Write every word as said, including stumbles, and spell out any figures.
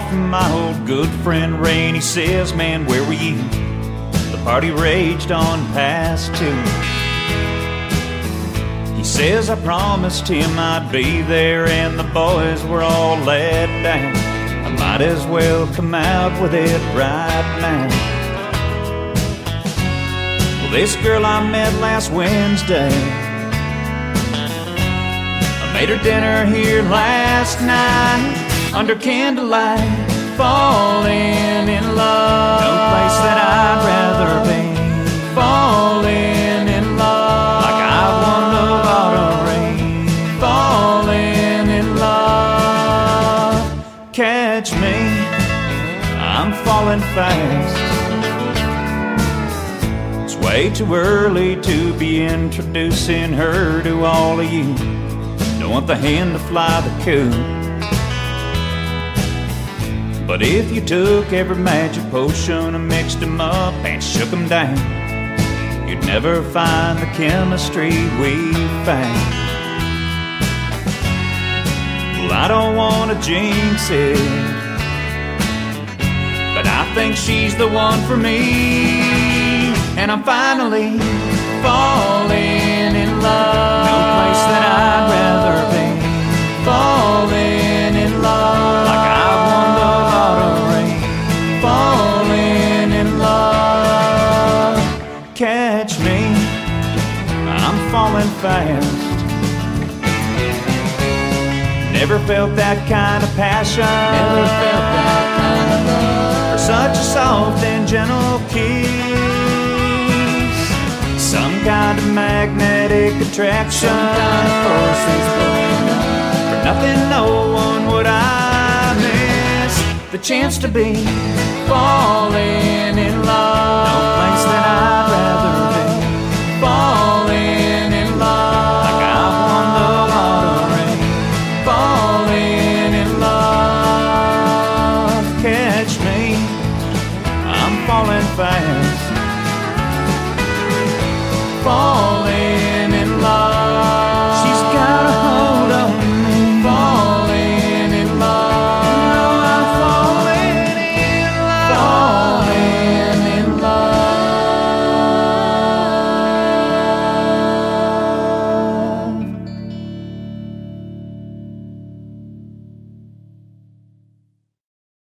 from my old good friend Ray, and he says, man, where were you? The party raged on past two. He says I promised him I'd be there, and the boys were all let down. I might as well come out with it right now. Well, this girl I met last Wednesday, I made her dinner here last night under candlelight, falling in love. No place that I'd rather be, falling in love. Like I won the lottery, falling in love. Catch me, I'm falling fast. It's way too early to be introducing her to all of you. Don't want the hen to fly the coop. But if you took every magic potion and mixed them up and shook them down, you'd never find the chemistry we found. Well, I don't want to jinx it, but I think she's the one for me. And I'm finally falling in love. No place that I'd rather be, falling in love. Like I won the lottery, falling in love. Catch me, I'm falling fast. Never felt that kind of passion, never felt that kind of love, for such a soft and gentle kiss. Some kind of magnetic attraction, some kind of force is pulling up. For nothing, no one would I miss the chance to be falling in love. No place that I'd rather be, falling in love. Like I won the lottery, falling in love. Catch me, I'm falling fast, falling